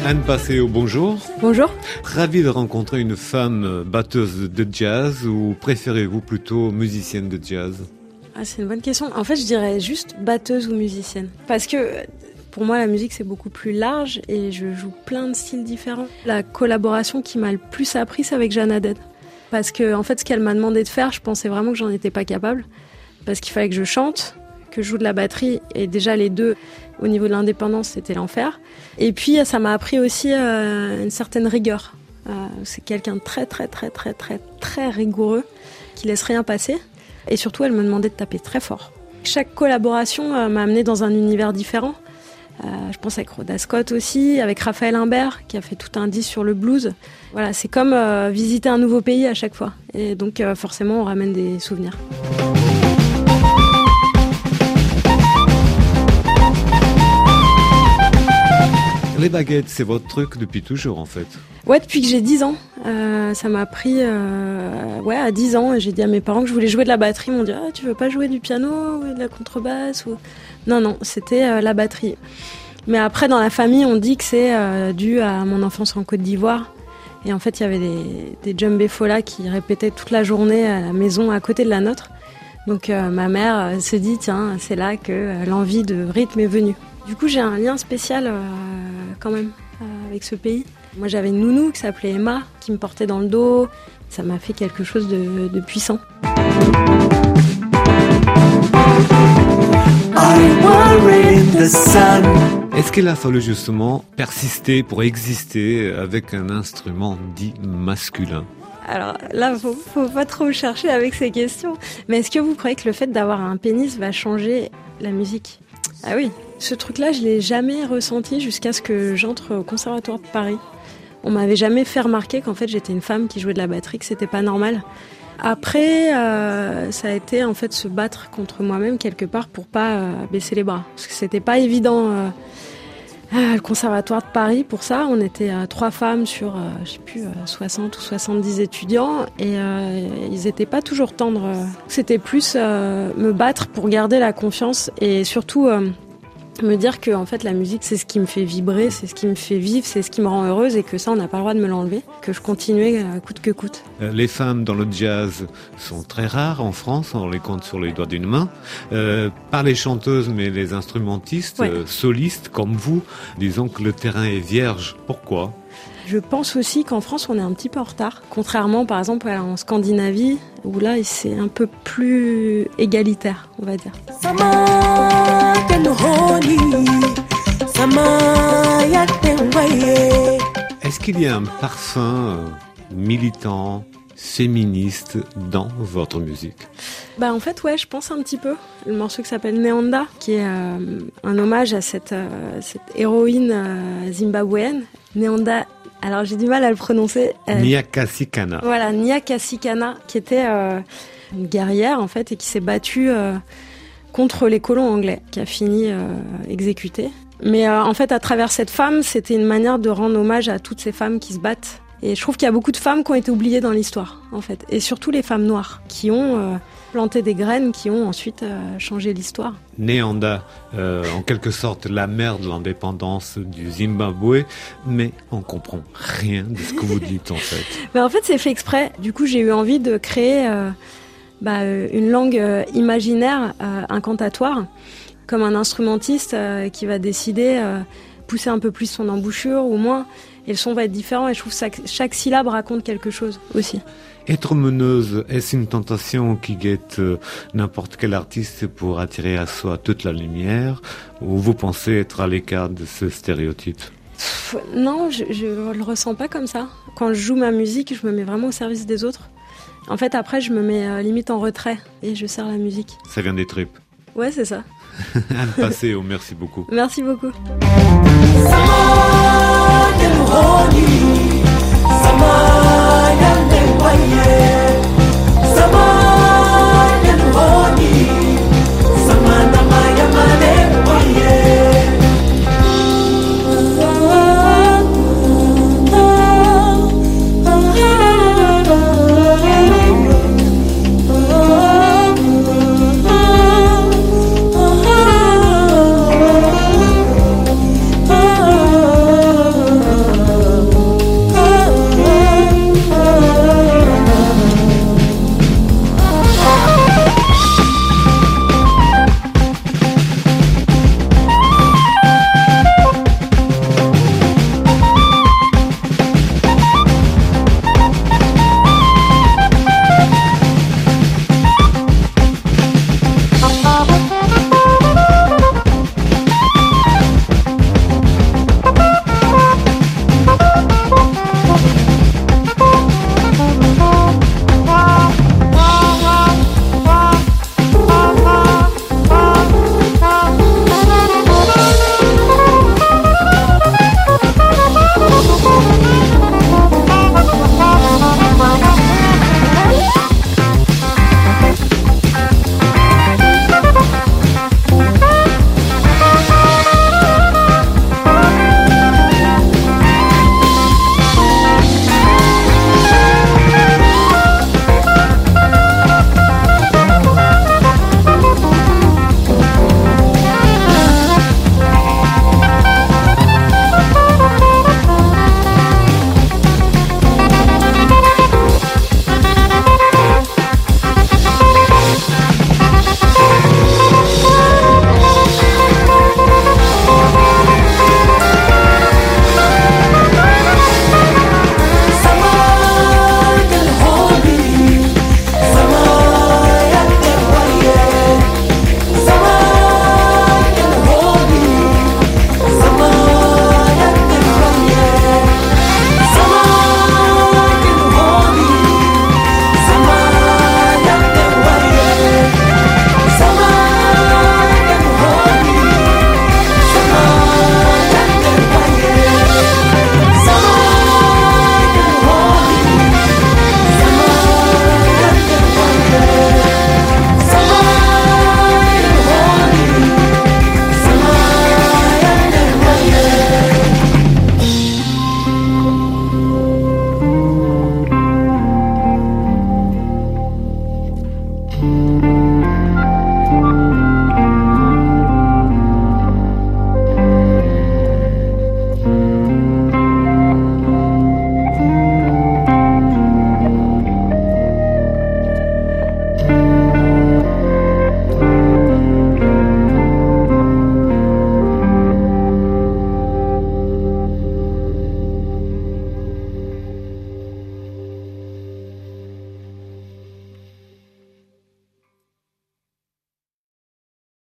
Anne Passeo, bonjour. Bonjour. Ravi de rencontrer une femme batteuse de jazz, ou préférez-vous plutôt musicienne de jazz? C'est une bonne question. En fait, je dirais juste batteuse ou musicienne. Parce que pour moi, la musique, c'est beaucoup plus large et je joue plein de styles différents. La collaboration qui m'a le plus appris, c'est avec Jeanne Haddad. Parce que, en fait, ce qu'elle m'a demandé de faire, je pensais vraiment que j'en étais pas capable. Parce qu'il fallait que je chante, que je joue de la batterie. Et déjà, les deux, au niveau de l'indépendance, c'était l'enfer. Et puis, ça m'a appris aussi une certaine rigueur. C'est quelqu'un de très rigoureux, qui laisse rien passer. Et surtout, elle me demandait de taper très fort. Chaque collaboration m'a amenée dans un univers différent. Je pense avec Rhoda Scott aussi, avec Raphaël Imbert, qui a fait tout un disque sur le blues. Voilà, c'est comme visiter un nouveau pays à chaque fois. Et donc, forcément, on ramène des souvenirs. Les baguettes, c'est votre truc depuis toujours, en fait? Ouais, depuis que j'ai 10 ans. Ça m'a pris à 10 ans. Et j'ai dit à mes parents que je voulais jouer de la batterie. Ils m'ont dit « Ah, tu veux pas jouer du piano ou de la contrebasse ou... » Non, c'était la batterie. Mais après, dans la famille, on dit que c'est dû à mon enfance en Côte d'Ivoire. Et en fait, il y avait des djembé fola qui répétaient toute la journée à la maison à côté de la nôtre. Donc ma mère se dit « Tiens, c'est là que l'envie de rythme est venue. » Du coup, j'ai un lien spécial quand même avec ce pays. Moi, j'avais une nounou qui s'appelait Emma, qui me portait dans le dos. Ça m'a fait quelque chose de puissant. Est-ce qu'il a fallu justement persister pour exister avec un instrument dit masculin? Alors là, faut pas trop chercher avec ces questions. Mais est-ce que vous croyez que le fait d'avoir un pénis va changer la musique? Ah oui, ce truc-là, je l'ai jamais ressenti jusqu'à ce que j'entre au Conservatoire de Paris. On m'avait jamais fait remarquer qu'en fait j'étais une femme qui jouait de la batterie, que c'était pas normal. Après, ça a été en fait se battre contre moi-même quelque part pour pas baisser les bras. Parce que c'était pas évident le Conservatoire de Paris pour ça. On était 3 femmes sur, 60 ou 70 étudiants et ils étaient pas toujours tendres. C'était plus me battre pour garder la confiance et surtout me dire que en fait la musique c'est ce qui me fait vibrer, c'est ce qui me fait vivre, c'est ce qui me rend heureuse et que ça on n'a pas le droit de me l'enlever, que je continuais coûte que coûte. Les femmes dans le jazz sont très rares en France, on les compte sur les doigts d'une main. Pas les chanteuses mais les instrumentistes, ouais. Solistes comme vous, disons que le terrain est vierge. Pourquoi ? Je pense aussi qu'en France, on est un petit peu en retard. Contrairement, par exemple, en Scandinavie, où là, c'est un peu plus égalitaire, on va dire. Est-ce qu'il y a un parfum militant, féministe dans votre musique? En fait, ouais, je pense un petit peu. Le morceau qui s'appelle Neanda, qui est un hommage à cette héroïne zimbabwéenne. Neanda, alors j'ai du mal à le prononcer. Nyakasikana. Voilà, Nyakasikana, qui était une guerrière en fait et qui s'est battue contre les colons anglais, qui a fini exécutée. Mais en fait, à travers cette femme, c'était une manière de rendre hommage à toutes ces femmes qui se battent. Et je trouve qu'il y a beaucoup de femmes qui ont été oubliées dans l'histoire, en fait. Et surtout les femmes noires, qui ont planté des graines, qui ont ensuite changé l'histoire. Neanda, en quelque sorte la mère de l'indépendance du Zimbabwe, mais on comprend rien de ce que vous dites en fait. Mais en fait, c'est fait exprès. Du coup, j'ai eu envie de créer une langue imaginaire, incantatoire, comme un instrumentiste qui va décider pousser un peu plus son embouchure ou moins. Et le son va être différent et je trouve que chaque syllabe raconte quelque chose aussi. Être meneuse, est-ce une tentation qui guette n'importe quel artiste pour attirer à soi toute la lumière, ou vous pensez être à l'écart de ce stéréotype? Non, je le ressens pas comme ça. Quand je joue ma musique, je me mets vraiment au service des autres. En fait, après, je me mets limite en retrait et je sers la musique. Ça vient des tripes. Ouais, c'est ça. Anne Passeo, merci beaucoup. Merci beaucoup. Sama yang